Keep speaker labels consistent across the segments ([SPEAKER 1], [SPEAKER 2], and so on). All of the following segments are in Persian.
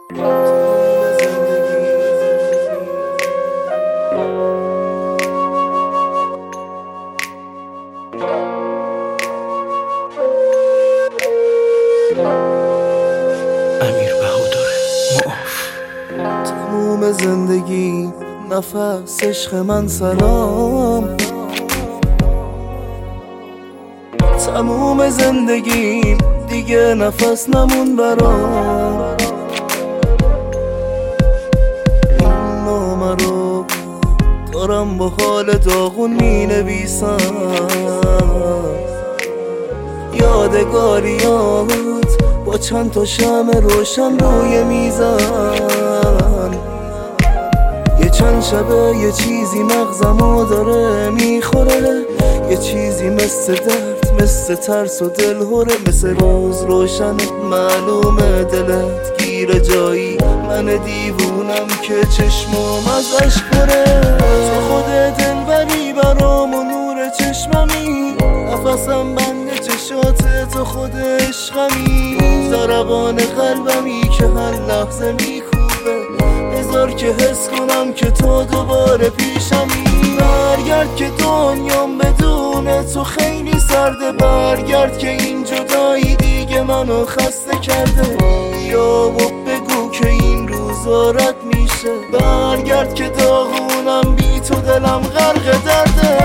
[SPEAKER 1] امیر بهادر معاف.
[SPEAKER 2] تموم زندگی نفس عشق من سلام، تموم زندگی دیگه نفس نمون برام. این نامه رو دارم با حال داغون می نویسم، یادگاریات با چند تا شمع روشن روی میزن. یه چند شبه یه چیزی مغزمو داره میخوره، یه چیزی مثل درد، مثل ترس و دلهوره، مثل روز روشن معلومه دلت گیره جایی، من دیوونم که چشمم ازش پره. تو خودت دلبری برام و نور چشممی، نفسم بند چشات تو خود عشقمی، ضربان قلبمی که هر لحظه میکوبه، بذار که حس کنم که تو دوباره پیشمی. برگرد که دنیام بدون تو خیلی سرده، برگرد که این جدایی دیگه منو خسته کرده، بیا و بگو که این روزا رد میشه، برگرد که داغونم بی تو دلم غرق درده.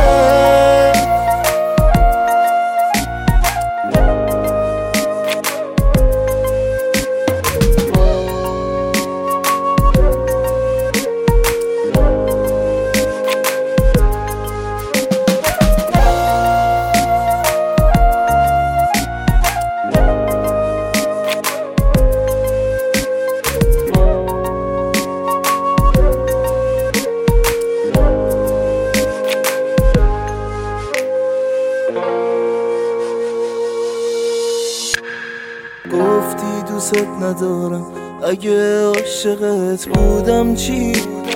[SPEAKER 2] گفتی دوست ندارم، اگه عاشقت بودم چی؟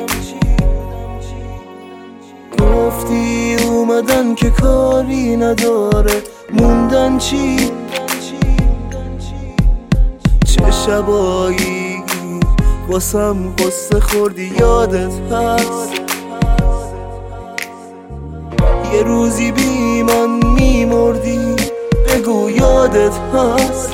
[SPEAKER 2] گفتی اومدن که کاری نداره، موندن چی؟ چه شبایی واسم قصه خوردی یادت هست؟ یه روزی بی من میمردی، بگو یادت هست؟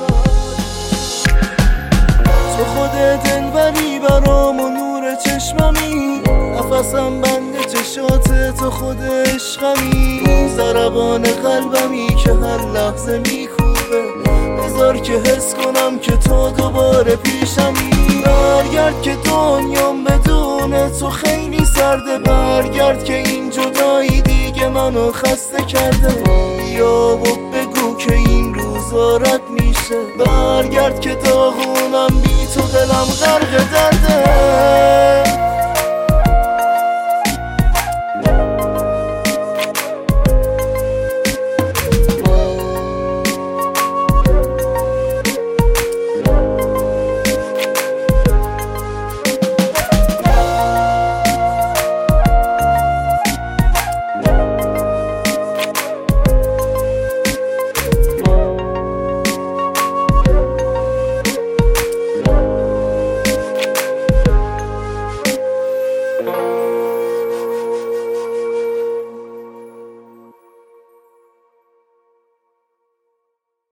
[SPEAKER 2] تو خودت دلبری برام و نور چشممی، نفسم بند چشات تو خود عشقمی، ضربان قلبمی که هر لحظه میکوبه، بذار که حس کنم که تو دوباره پیشمی. برگرد که دنیام بدون تو خیلی سرده، برگرد که این جدایی دیگه منو خسته کرده، بیا و بگو که این روزا رد میشه، برگرد که داغونم بی تو دلم غرق درده.